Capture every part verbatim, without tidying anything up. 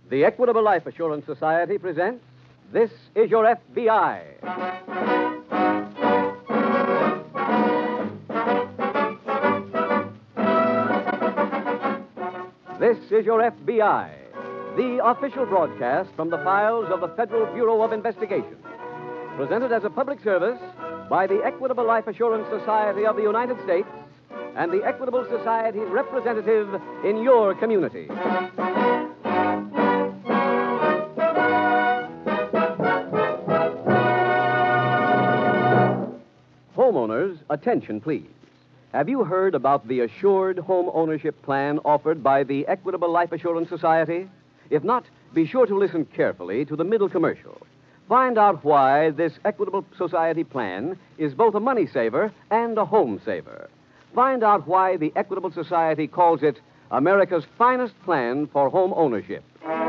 The Equitable Life Assurance Society presents This Is Your F B I. This is Your F B I, the official broadcast from the files of the Federal Bureau of Investigation. Presented as a public service by the Equitable Life Assurance Society of the United States and the Equitable Society's representative in your community. Homeowners, attention, please. Have you heard about the Assured Home Ownership Plan offered by the Equitable Life Assurance Society? If not, be sure to listen carefully to the middle commercial. Find out why this Equitable Society plan is both a money saver and a home saver. Find out why the Equitable Society calls it America's finest plan for home ownership.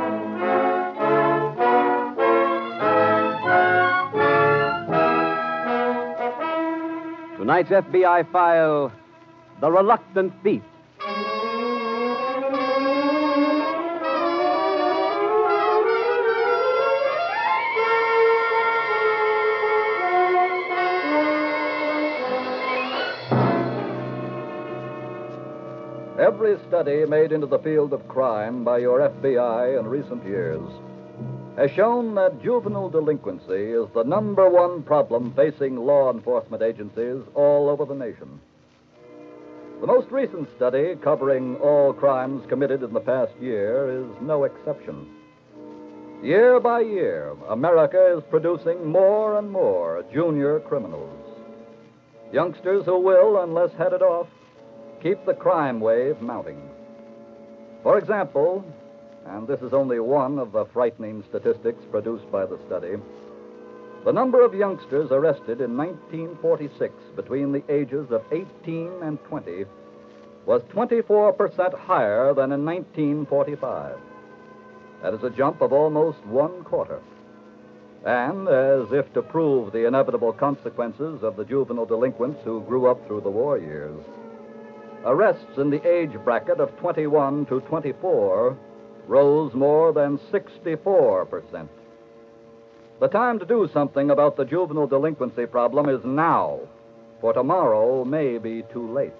Tonight's F B I file, The Reluctant Thief. Every study made into the field of crime by your F B I in recent years has shown that juvenile delinquency is the number one problem facing law enforcement agencies all over the nation. The most recent study, covering all crimes committed in the past year, is no exception. Year by year, America is producing more and more junior criminals. Youngsters who will, unless headed off, keep the crime wave mounting. For example, and this is only one of the frightening statistics produced by the study, the number of youngsters arrested in nineteen forty-six between the ages of eighteen and twenty was twenty-four percent higher than in nineteen forty-five. That is a jump of almost one quarter. And, as if to prove the inevitable consequences of the juvenile delinquents who grew up through the war years, arrests in the age bracket of twenty-one to twenty-four rose more than sixty-four percent. The time to do something about the juvenile delinquency problem is now, for tomorrow may be too late.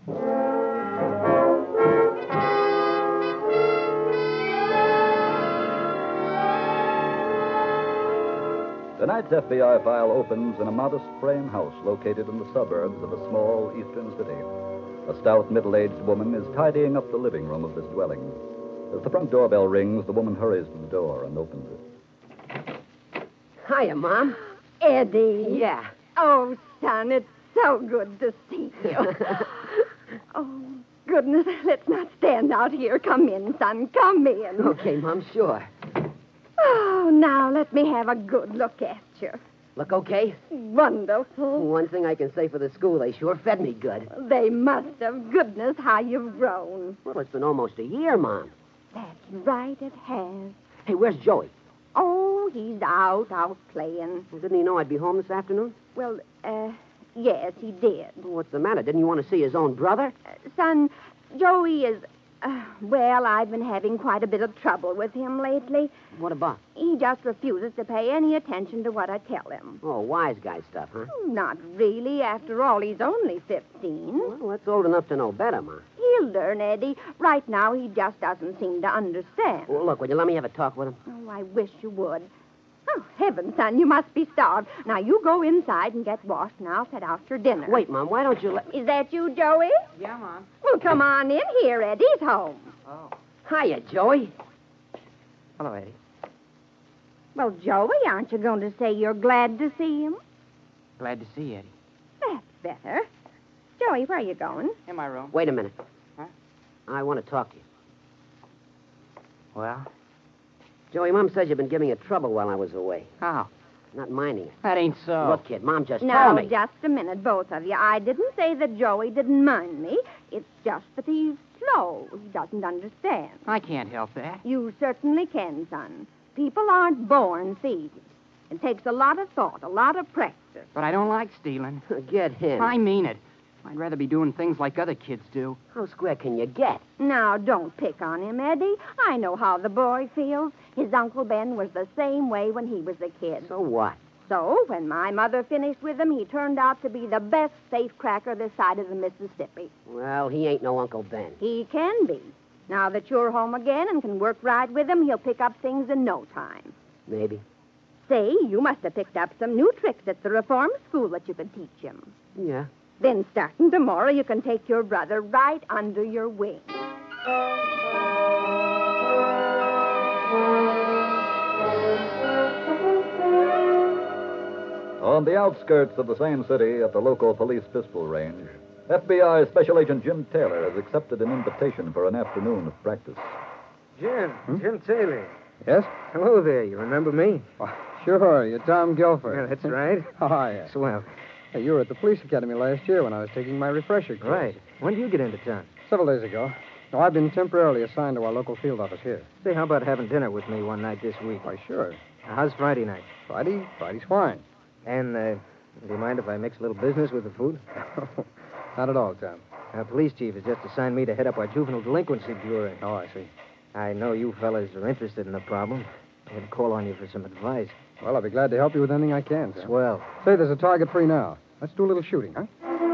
Tonight's F B I file opens in a modest frame house located in the suburbs of a small eastern city. A stout, middle-aged woman is tidying up the living room of this dwelling. As the front doorbell rings, the woman hurries to the door and opens it. Hiya, Mom. Eddie. Yeah. Oh, son, it's so good to see you. Oh, goodness, let's not stand out here. Come in, son, come in. Okay, Mom, sure. Oh, now let me have a good look at you. Look okay? Wonderful. One thing I can say for the school, they sure fed me good. They must have. Goodness, how you've grown. Well, it's been almost a year, Mom. That's right, it has. Hey, where's Joey? Oh, he's out, out playing. Well, didn't he know I'd be home this afternoon? Well, uh, yes, he did. Well, what's the matter? Didn't you want to see his own brother? Uh, son, Joey is, uh, well, I've been having quite a bit of trouble with him lately. What about? He just refuses to pay any attention to what I tell him. Oh, wise guy stuff, huh? Not really. After all, he's only fifteen. Well, that's old enough to know better, Ma. He'll learn, Eddie. Right now, he just doesn't seem to understand. Well, look, will you let me have a talk with him? Oh, I wish you would. Oh, heavens, son, you must be starved. Now, you go inside and get washed, and I'll set out your dinner. Wait, Mom, why don't you let... Is that you, Joey? Yeah, Mom. Well, come on in here. Eddie's home. Oh. Hiya, Joey. Hello, Eddie. Well, Joey, aren't you going to say you're glad to see him? Glad to see you, Eddie. That's better. Joey, where are you going? In my room. Wait a minute. Huh? I want to talk to you. Well, Joey, Mom says you've been giving her trouble while I was away. how? Not minding it. That ain't so. Look, kid, Mom just Now, told me. just a minute, both of you. I didn't say that Joey didn't mind me. It's just that he's slow. He doesn't understand. I can't help that. You certainly can, son. People aren't born seasoned. It takes a lot of thought, a lot of practice. But I don't like stealing. Get him. I mean it. I'd rather be doing things like other kids do. How square can you get? Now, don't pick on him, Eddie. I know how the boy feels. His Uncle Ben was the same way when he was a kid. So what? So, when my mother finished with him, he turned out to be the best safecracker this side of the Mississippi. Well, he ain't no Uncle Ben. He can be. Now that you're home again and can work right with him, he'll pick up things in no time. Maybe. Say, you must have picked up some new tricks at the reform school that you could teach him. Yeah. Then, starting tomorrow, you can take your brother right under your wing. On the outskirts of the same city at the local police pistol range, F B I Special Agent Jim Taylor has accepted an invitation for an afternoon of practice. Jim, Jim Taylor. Yes? Hello there. You remember me? Oh, sure, you're Tom Guilford. Yeah, that's right. Oh, yeah. Swell. Hey, you were at the police academy last year when I was taking my refresher course. Right. When did you get into town? Several days ago. No, I've been temporarily assigned to our local field office here. Say, how about having dinner with me one night this week? Why, sure. Now, how's Friday night? Friday? Friday's fine. And, uh, do you mind if I mix a little business with the food? Not at all, Tom. Our police chief has just assigned me to head up our juvenile delinquency bureau. Oh, I see. I know you fellas are interested in the problem. I had to call on you for some advice. Well, I'll be glad to help you with anything I can, sir. Swell. Say, there's a target free now. Let's do a little shooting, huh?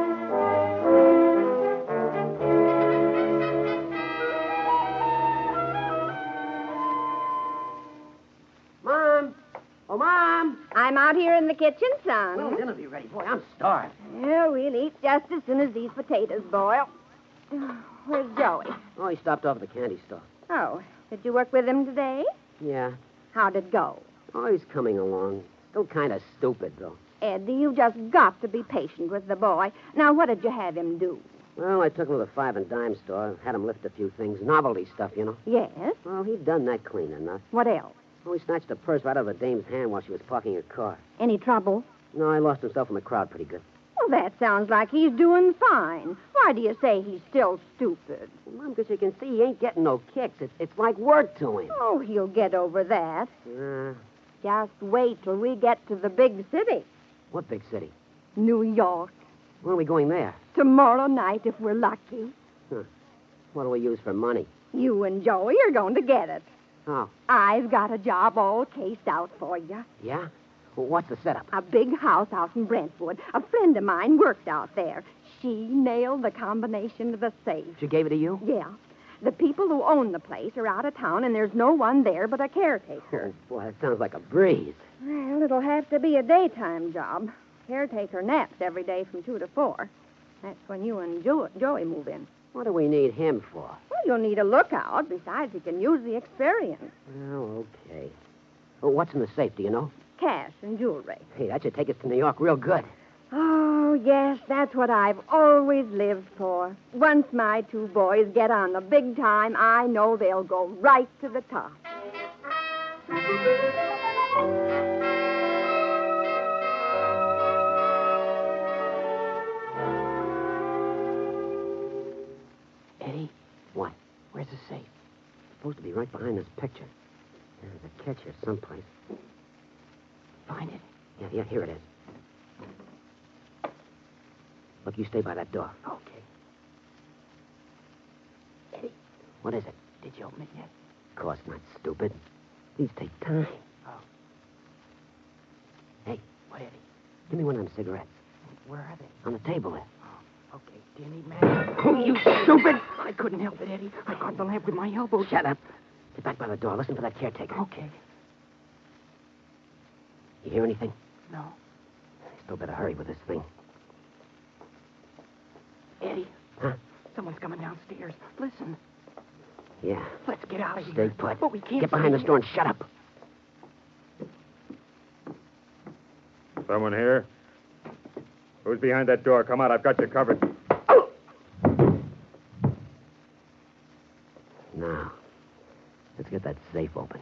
Mom! Oh, Mom! I'm out here in the kitchen, son. Well, dinner'll be ready. Boy, I'm starved. Yeah, we'll eat just as soon as these potatoes boil. Where's Joey? Oh, he stopped off at the candy store. Oh, did you work with him today? Yeah. How'd it go? Oh, he's coming along. Still kind of stupid, though. Eddie, you've just got to be patient with the boy. Now, what did you have him do? Well, I took him to the five and dime store, had him lift a few things, novelty stuff, you know. Yes? Well, he'd done that clean enough. What else? Oh, he snatched a purse right out of the dame's hand while she was parking her car. Any trouble? No, I lost himself in the crowd pretty good. Well, that sounds like he's doing fine. Why do you say he's still stupid? Well, Mom, because you can see he ain't getting no kicks. It's, it's like work to him. Oh, he'll get over that. Uh, Just wait till we get to the big city. what big city? New York. When are we going there? Tomorrow night, if we're lucky. What do we use for money? You and Joey are going to get it. Oh, I've got a job all cased out for you. yeah? Well, what's the setup? A big house out in Brentwood. A friend of mine worked out there. She nailed the combination to the safe. She gave it to you? Yeah. The people who own the place are out of town, and there's no one there but a caretaker. Oh, boy, that sounds like a breeze. Well, it'll have to be a daytime job. Caretaker naps every day from two to four. That's when you and jo- Joey move in. What do we need him for? Well, you'll need a lookout. Besides, he can use the experience. Well, okay. Well, what's in the safe, do you know? Cash and jewelry. Hey, that should take us to New York real good. Oh, yes, that's what I've always lived for. Once my two boys get on the big time, I know they'll go right to the top. Eddie, What? where's the safe? It's supposed to be right behind this picture. There's a catch here someplace. Find it? Yeah, yeah, here it is. Look, you stay by that door. Okay. Eddie, What is it? did you open it yet? Of course not, stupid. These take time. Oh. Hey, What, Eddie? give me one of them cigarettes. Where are they? On the table there. Okay. Do you need matches? Oh, you stupid! I couldn't help it, Eddie. I caught the lamp with my elbow. Shut up. Get back by the door. Listen for that caretaker. Okay. You hear anything? No. Still better hurry with this thing. Eddie. Huh? Someone's coming downstairs. Listen. Yeah. Let's get out of here. Stay put. But we can't. Get behind the store and shut up. Someone here? Who's behind that door? Come out. I've got you covered. Now, let's get that safe open.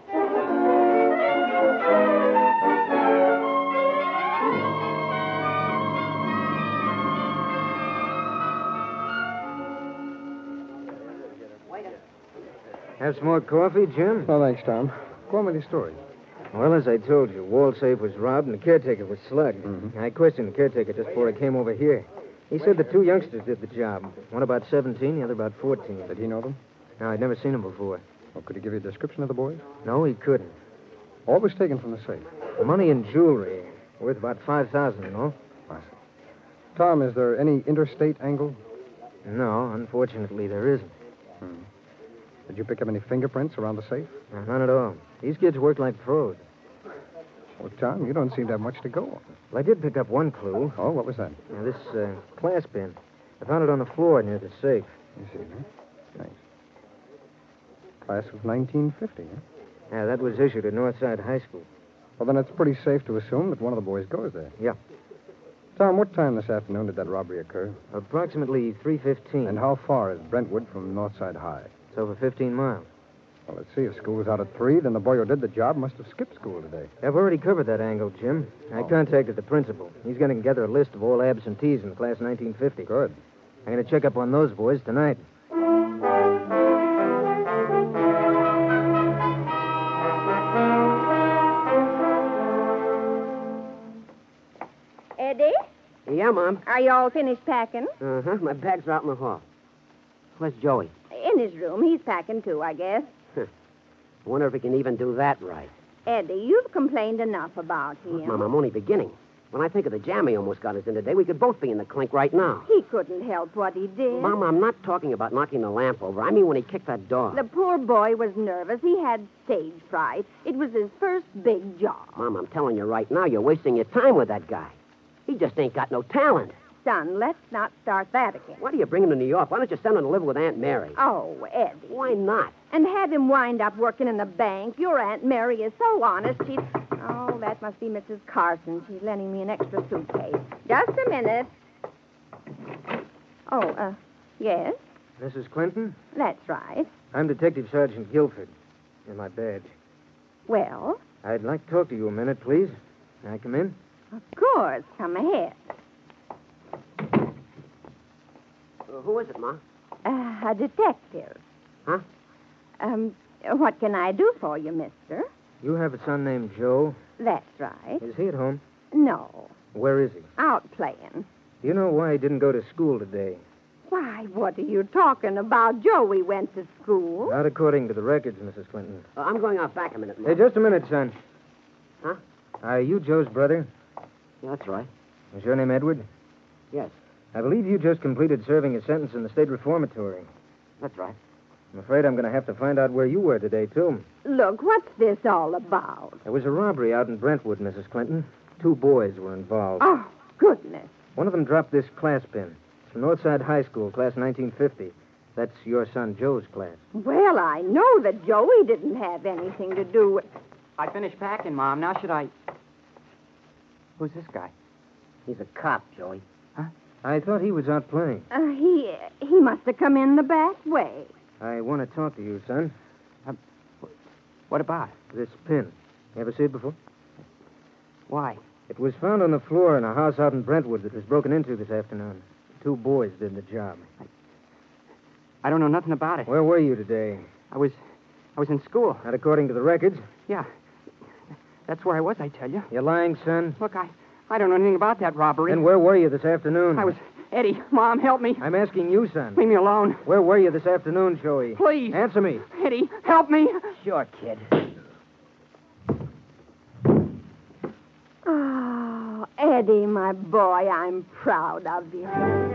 Have some more coffee, Jim? No, thanks, Tom. Go on with your story. Well, as I told you, wall safe was robbed and the caretaker was slugged. Mhm. I questioned the caretaker just before I came over here. He said the two youngsters did the job. One about seventeen, the other about fourteen. Did he know them? No, I'd never seen them before. Well, could he give you a description of the boys? No, he couldn't. All was taken from the safe. Money and jewelry, worth about five thousand, you know? I see. Tom, is there any interstate angle? No, unfortunately, there isn't. Hmm. Did you pick up any fingerprints around the safe? No, none at all. These kids work like pros. Well, Tom, you don't seem to have much to go on. Well, I did pick up one clue. Oh, what was that? Now, this uh, class pin. I found it on the floor near the safe. You see, huh? Thanks. Class of nineteen fifty, huh? Yeah, that was issued at Northside High School. Well, then it's pretty safe to assume that one of the boys goes there. Yeah. Tom, what time this afternoon did that robbery occur? Approximately three fifteen. And how far is Brentwood from Northside High? It's over fifteen miles. Well, let's see. If school was out at three, then the boy who did the job must have skipped school today. I've already covered that angle, Jim. I Oh. contacted the principal. He's getting together a list of all absentees in the class nineteen fifty. Good. I'm going to check up on those boys tonight. Eddie, Yeah, Mom. are you all finished packing? Uh-huh. My bags are out in the hall. Where's Joey? In his room. He's packing too, I guess. I wonder if he can even do that right. Eddie, you've complained enough about him. Mom, I'm only beginning. When I think of the jam he almost got us in today, we could both be in the clink right now. He couldn't help what he did. Mom, I'm not talking about knocking the lamp over. I mean when he kicked that door. The poor boy was nervous. He had stage fright. It was his first big job. Mom, I'm telling you right now, you're wasting your time with that guy. He just ain't got no talent. Son, let's not start that again. Why do you bring him to New York? Why don't you send him to live with Aunt Mary? Oh, Eddie. Why not? And have him wind up working in the bank. Your Aunt Mary is so honest, she'd... Oh, that must be Missus Carson. She's lending me an extra suitcase. Just a minute. Oh, uh, yes, Missus Clinton? that's right. I'm Detective Sergeant Guilford. And my badge. Well, I'd like to talk to you a minute, please. Can I come in? of course. Come ahead. Uh, who is it, Ma? Uh, a detective. Huh? Um, what can I do for you, mister? You have a son named Joe. That's right. Is he at home? No, Where is he? out playing. Do you know why he didn't go to school today? Why, what are you talking about? Joey went to school. Not according to the records, Missus Clinton. Uh, I'm going out back a minute, Ma. Hey, just a minute, son. Huh? Are you Joe's brother? Yeah, that's right. Is your name Edward? Yes, I believe you just completed serving a sentence in the state reformatory. that's right. I'm afraid I'm going to have to find out where you were today, too. Look, what's this all about? There was a robbery out in Brentwood, Missus Clinton. Two boys were involved. Oh, goodness. One of them dropped this class pin. It's from Northside High School, class nineteen fifty. That's your son Joe's class. Well, I know that Joey didn't have anything to do with... I finished packing, Mom. Now should I... Who's this guy? He's a cop, Joey. I thought he was out playing. Uh, he he must have come in the back way. I want to talk to you, son. What about? This pin. You ever see it before? Why? It was found on the floor in a house out in Brentwood that was broken into this afternoon. Two boys did the job. I don't know nothing about it. Where were you today? I was... I was in school. Not according to the records. Yeah. That's where I was, I tell you. You're lying, son. Look, I... I don't know anything about that robbery. Then where were you this afternoon? I was... Eddie, Mom, help me. I'm asking you, son. Leave me alone. Where were you this afternoon, Joey? Please. Answer me. Eddie, help me. Sure, kid. Oh, Eddie, my boy, I'm proud of you.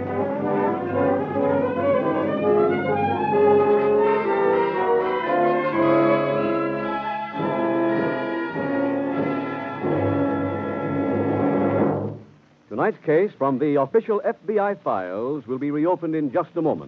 Tonight's case from the official F B I files will be reopened in just a moment.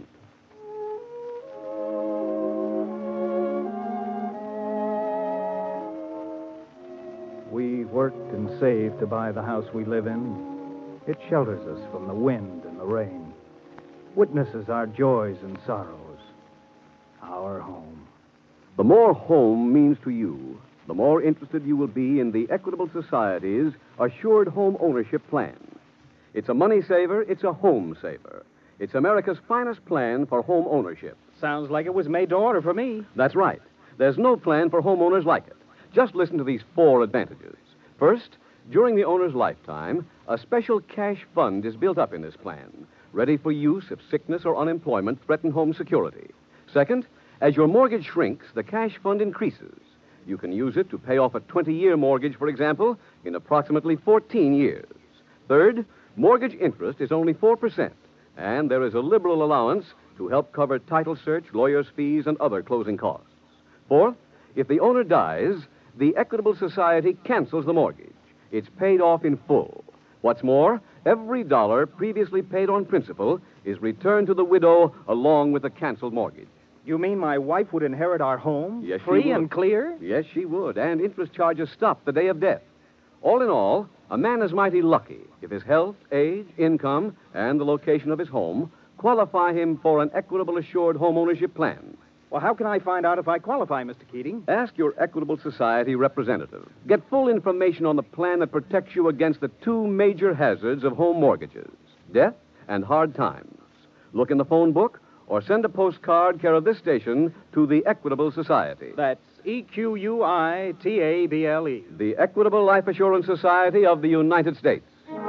We've worked and saved to buy the house we live in. It shelters us from the wind and the rain, witnesses our joys and sorrows. Our home. The more home means to you, the more interested you will be in the Equitable Society's Assured Home Ownership Plan. It's a money saver, it's a home saver. It's America's finest plan for home ownership. Sounds like it was made to order for me. That's right. There's no plan for homeowners like it. Just listen to these four advantages. First, during the owner's lifetime, a special cash fund is built up in this plan. ready for use if sickness or unemployment threaten home security. Second, as your mortgage shrinks, the cash fund increases. You can use it to pay off a twenty-year mortgage, for example, in approximately fourteen years. Third, mortgage interest is only four percent, and there is a liberal allowance to help cover title search, lawyer's fees, and other closing costs. Fourth, if the owner dies, the Equitable Society cancels the mortgage. It's paid off in full. What's more, every dollar previously paid on principal is returned to the widow along with the canceled mortgage. You mean my wife would inherit our home? Yes, she free would. and clear? Yes, she would, and interest charges stop the day of death. All in all, a man is mighty lucky if his health, age, income, and the location of his home qualify him for an Equitable Assured Home Ownership Plan. Well, how can I find out if I qualify, Mister Keating? Ask your Equitable Society representative. Get full information on the plan that protects you against the two major hazards of home mortgages, death and hard times. Look in the phone book or send a postcard care of this station to the Equitable Society. That's E Q U I T A B L E. The Equitable Life Assurance Society of the United States.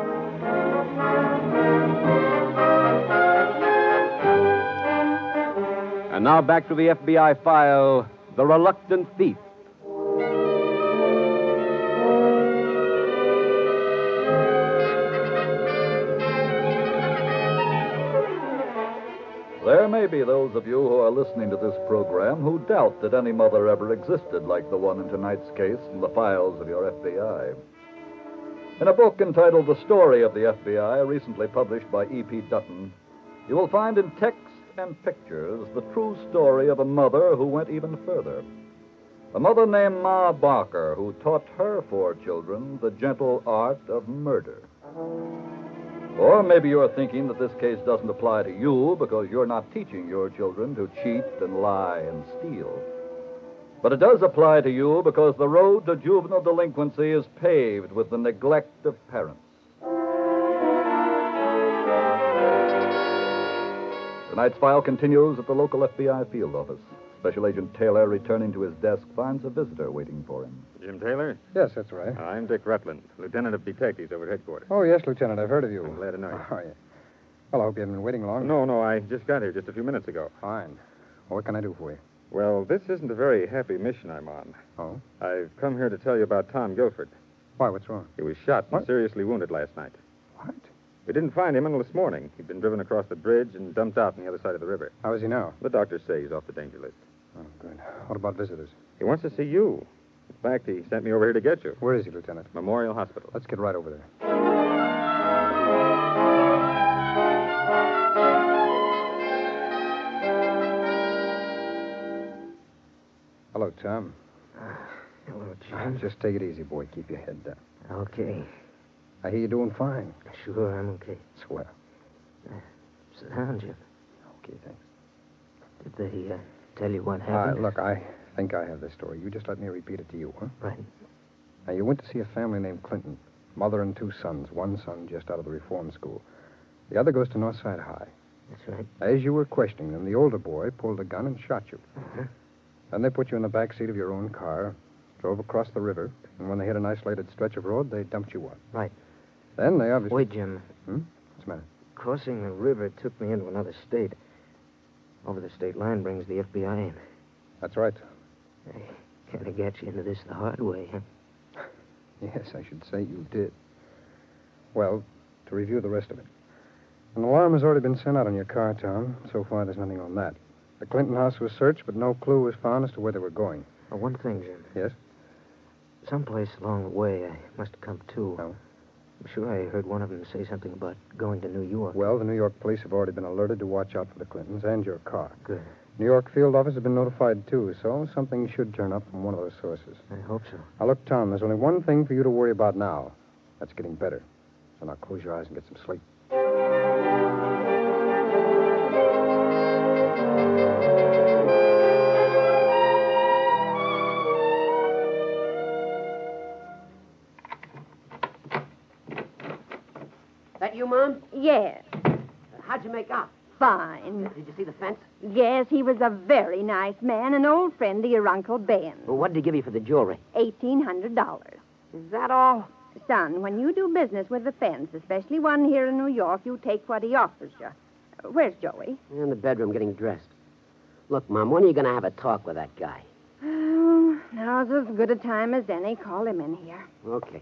And now back to the F B I file, The Reluctant Thief. There may be those of you who are listening to this program who doubt that any mother ever existed like the one in tonight's case in the files of your F B I. In a book entitled The Story of the F B I, recently published by E P Dutton, you will find in text and pictures the true story of a mother who went even further. A mother named Ma Barker, who taught her four children the gentle art of murder. Or maybe you're thinking that this case doesn't apply to you because you're not teaching your children to cheat and lie and steal. But it does apply to you because the road to juvenile delinquency is paved with the neglect of parents. Tonight's file continues at the local F B I field office. Special Agent Taylor, returning to his desk, finds a visitor waiting for him. Jim Taylor? Yes, that's right. I'm Dick Rutland, Lieutenant of Detectives over at headquarters. Oh, yes, Lieutenant. I've heard of you. I'm glad to know you. Oh, yeah. Well, I hope you haven't been waiting long. No, no, I just got here just a few minutes ago. Fine. Well, what can I do for you? Well, this isn't a very happy mission I'm on. Oh? I've come here to tell you about Tom Guilford. Why, what's wrong? He was shot and What? seriously wounded last night. What? We didn't find him until this morning. He'd been driven across the bridge and dumped out on the other side of the river. How is he now? The doctors say he's off the danger list. Oh, good. What about visitors? He wants to see you. In fact, he sent me over here to get you. Where is he, Lieutenant? Memorial Hospital. Let's get right over there. Hello, Tom. Hello, Uh, just take it easy, boy. Keep your head down. Okay. I hear you're doing fine. Sure, I'm okay. Swell. Sit down, Jim. Okay, thanks. Did they uh, tell you what Uh, happened? look, I think I have the story. You just let me repeat it to you, huh? Right. Now, you went to see a family named Clinton. Mother and two sons. One son just out of the reform school. The other goes to Northside High. That's right. As you were questioning them, the older boy pulled a gun and shot you. Uh-huh. Then they put you in the back seat of your own car, drove across the river, and when they hit an isolated stretch of road, they dumped you up. Right. Then they obviously... Wait, Jim. Hmm? What's the matter? Crossing the river took me into another state. Over the state line brings the F B I in. That's right. I kind of got you into this the hard way, huh? Yes, I should say you did. Well, to review the rest of it. An alarm has already been sent out on your car, Tom. So far, there's nothing on that. The Clinton house was searched, but no clue was found as to where they were going. Oh, one thing, Jim. Yes? Someplace along the way, I must have come to. No. I'm sure I heard one of them say something about going to New York. Well, the New York police have already been alerted to watch out for the Clintons and your car. Good. New York field office has been notified, too, so something should turn up from one of those sources. I hope so. Now, look, Tom, there's only one thing for you to worry about now. That's getting better. So now close your eyes and get some sleep. That you, Mom? Yes. How'd you make out? Fine. Did you see the fence? Yes, he was a very nice man, an old friend of your Uncle Ben. Well, what did he give you for the jewelry? Eighteen hundred dollars. Is that all? Son, when you do business with the fence, especially one here in New York, you take what he offers you. Uh, Where's Joey? In the bedroom getting dressed. Look, Mom, when are you going to have a talk with that guy? Oh, now's as good a time as any. Call him in here. Okay.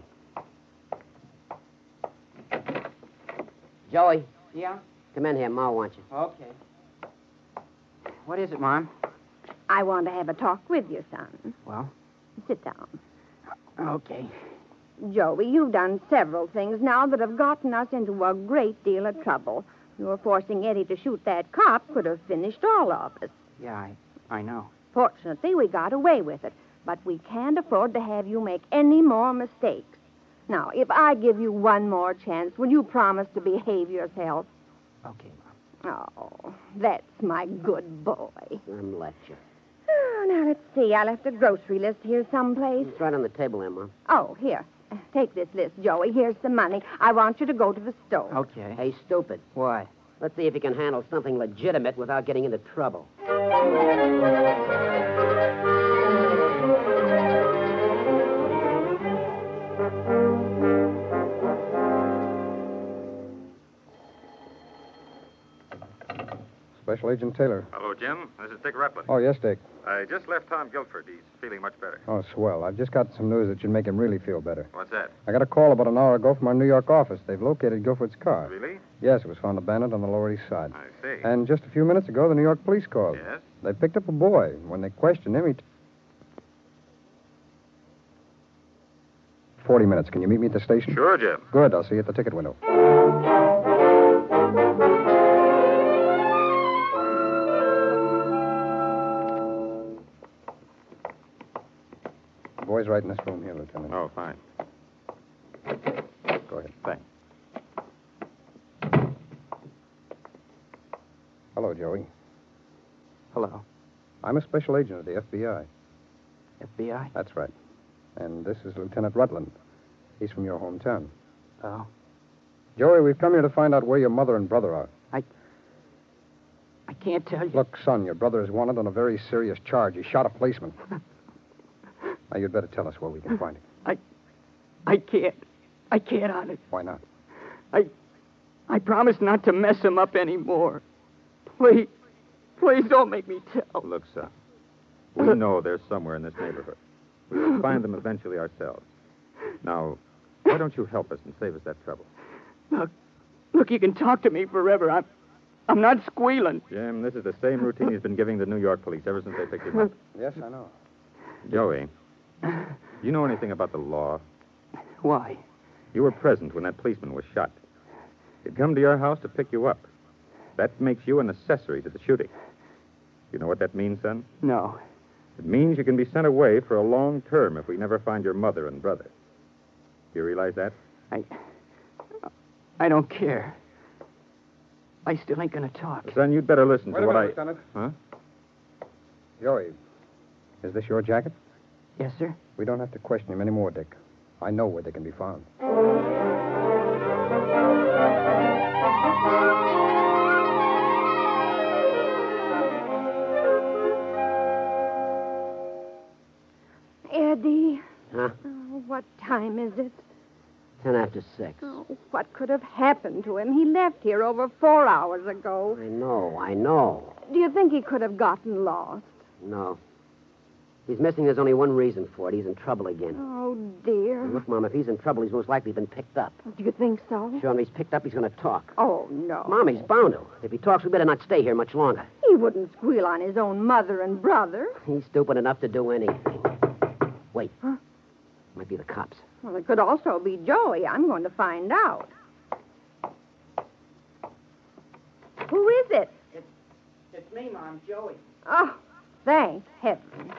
Joey, Yeah? come in here. Ma wants you. Okay. What is it, Mom? I want to have a talk with you, son. Well? Sit down. Okay. Joey, you've done several things now that have gotten us into a great deal of trouble. Your forcing Eddie to shoot that cop could have finished all of us. Yeah, I, I know. Fortunately, we got away with it, but we can't afford to have you make any more mistakes. Now, if I give you one more chance, will you promise to behave yourself? Okay, Mom. Oh, that's my good boy. I'm let you. Oh, now, let's see. I left a grocery list here someplace. It's right on the table there, Mom. Oh, here. Take this list, Joey. Here's some money. I want you to go to the store. Okay. Hey, stupid. What? Let's see if you can handle something legitimate without getting into trouble. Special Agent Taylor. Hello, Jim. This is Dick Rutland. Oh, yes, Dick. I just left Tom Guilford. He's feeling much better. Oh, swell. I've just got some news that should make him really feel better. What's that? I got a call about an hour ago from our New York office. They've located Guilford's car. Really? Yes, it was found abandoned on the Lower East Side. I see. And just a few minutes ago, the New York police called. Yes? They picked up a boy. When they questioned him, he... T- Forty minutes. Can you meet me at the station? Sure, Jim. Good. I'll see you at the ticket window. The boy's right in this room here, Lieutenant. Oh, fine. Go ahead. Thanks. Hello, Joey. Hello. I'm a special agent of the F B I. F B I? That's right. And this is Lieutenant Rutland. He's from your hometown. Oh. Joey, we've come here to find out where your mother and brother are. I can't tell you. Look, son, your brother is wanted on a very serious charge. He shot a policeman. Now, you'd better tell us where we can find him. I... I can't. I can't, honest. Why not? I... I promise not to mess him up anymore. Please. Please don't make me tell. Look, son. We know they're somewhere in this neighborhood. We will find them eventually ourselves. Now, why don't you help us and save us that trouble? Look. Look, you can talk to me forever. I'm... I'm not squealing. Jim, this is the same routine he's been giving the New York police ever since they picked him up. Yes, I know. Joey, do you know anything about the law? Why? You were present when that policeman was shot. He'd come to your house to pick you up. That makes you an accessory to the shooting. You know what that means, son? No. It means you can be sent away for a long term if we never find your mother and brother. Do you realize that? I... I don't care. I still ain't gonna talk. Son, you'd better listen Wait to a what minute, I... Lieutenant. Huh? Joey, is this your jacket? Yes, sir? We don't have to question him anymore, Dick. I know where they can be found. Eddie. Huh? Oh, what time is it? Ten after six. Oh, what could have happened to him? He left here over four hours ago. I know, I know. Do you think he could have gotten lost? No. He's missing. There's only one reason for it. He's in trouble again. Oh, dear. Look, Mom, if he's in trouble, he's most likely been picked up. Do you think so? Sure, and if he's picked up, he's going to talk. Oh, no. Mom, he's bound to. If he talks, we better not stay here much longer. He wouldn't squeal on his own mother and brother. He's stupid enough to do anything. Wait. Huh? Might be the cops. Well, it could also be Joey. I'm going to find out. Who is it? It's, it's me, Mom, Joey. Oh, thank heaven.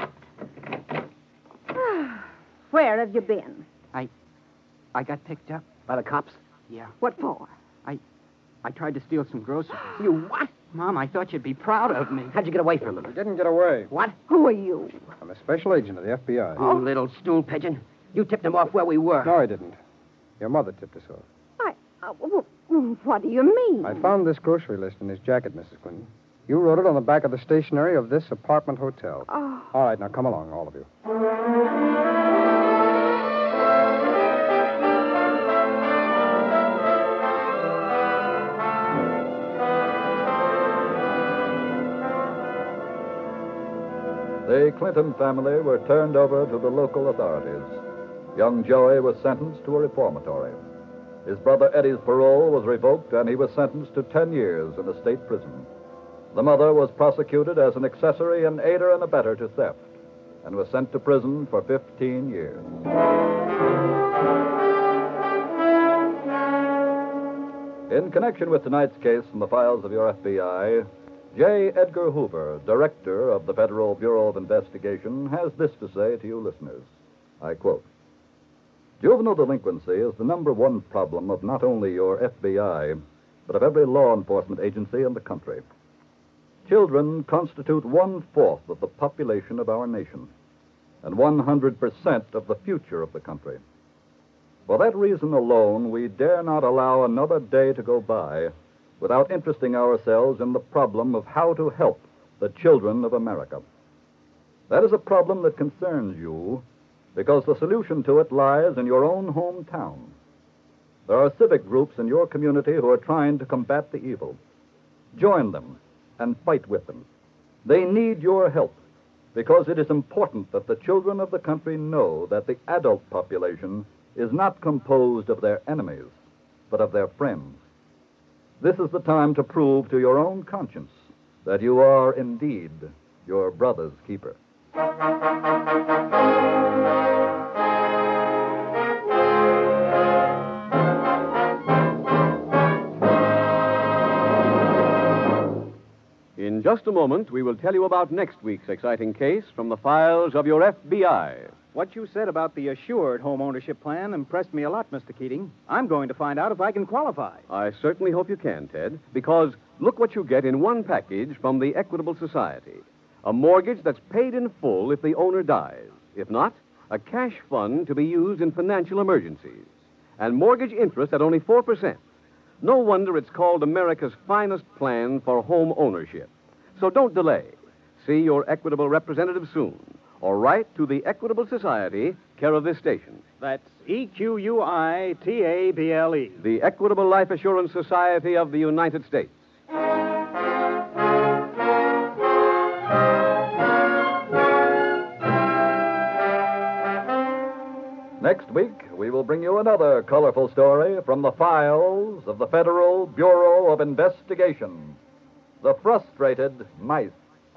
Where have you been? I... I got picked up. By the cops? Yeah. What for? I... I tried to steal some groceries. You what? Mom, I thought you'd be proud of me. How'd you get away from him? He didn't get away. What? Who are you? I'm a special agent of the F B I. You little stool pigeon. You tipped him off where we were. No, I didn't. Your mother tipped us off. I... Uh, w- what do you mean? I found this grocery list in his jacket, Missus Clinton. You wrote it on the back of the stationery of this apartment hotel. Oh. All right, now come along, all of you. Clinton family were turned over to the local authorities. Young Joey was sentenced to a reformatory. His brother Eddie's parole was revoked, and he was sentenced to ten years in a state prison. The mother was prosecuted as an accessory and aider and abettor to theft, and was sent to prison for fifteen years. In connection with tonight's case from the files of your F B I, J. Edgar Hoover, director of the Federal Bureau of Investigation, has this to say to you listeners. I quote, "Juvenile delinquency is the number one problem of not only your F B I, but of every law enforcement agency in the country. Children constitute one-fourth of the population of our nation, and one hundred percent of the future of the country. For that reason alone, we dare not allow another day to go by without interesting ourselves in the problem of how to help the children of America. That is a problem that concerns you because the solution to it lies in your own hometown. There are civic groups in your community who are trying to combat the evil. Join them and fight with them. They need your help because it is important that the children of the country know that the adult population is not composed of their enemies, but of their friends. This is the time to prove to your own conscience that you are indeed your brother's keeper." In just a moment, we will tell you about next week's exciting case from the files of your F B I. What you said about the assured home ownership plan impressed me a lot, Mister Keating. I'm going to find out if I can qualify. I certainly hope you can, Ted, because look what you get in one package from the Equitable Society. A mortgage that's paid in full if the owner dies. If not, a cash fund to be used in financial emergencies. And mortgage interest at only four percent. No wonder it's called America's finest plan for home ownership. So don't delay. See your Equitable representative soon, or write to the Equitable Society, care of this station. That's E Q U I T A B L E. The Equitable Life Assurance Society of the United States. Next week, we will bring you another colorful story from the files of the Federal Bureau of Investigation, The Frustrated Mice.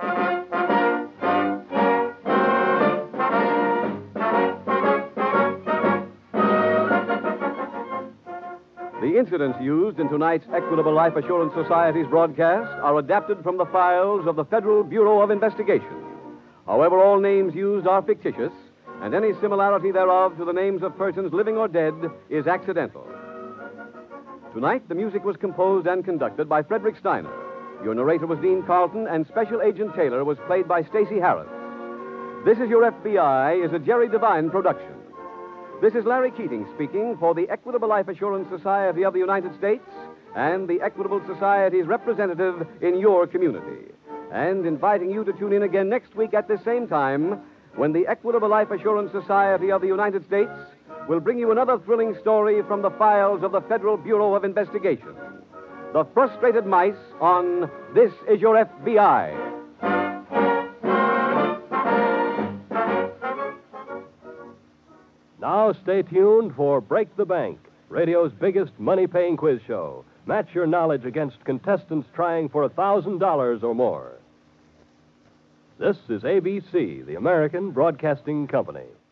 The incidents used in tonight's Equitable Life Assurance Society's broadcast are adapted from the files of the Federal Bureau of Investigation. However, all names used are fictitious, and any similarity thereof to the names of persons living or dead is accidental. Tonight, the music was composed and conducted by Frederick Steiner. Your narrator was Dean Carlton, and Special Agent Taylor was played by Stacey Harris. This Is Your F B I is a Jerry Devine production. This is Larry Keating speaking for the Equitable Life Assurance Society of the United States and the Equitable Society's representative in your community, and inviting you to tune in again next week at the same time when the Equitable Life Assurance Society of the United States will bring you another thrilling story from the files of the Federal Bureau of Investigation. The Frustrated Mice on This Is Your F B I. Now stay tuned for Break the Bank, radio's biggest money-paying quiz show. Match your knowledge against contestants trying for a thousand dollars or more. This is A B C, the American Broadcasting Company.